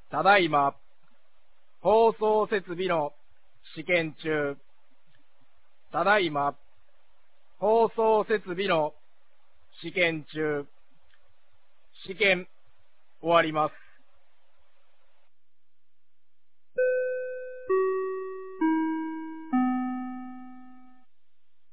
ただいま、放送設備の試験中。ただいま、放送設備の試験中。試験終わります。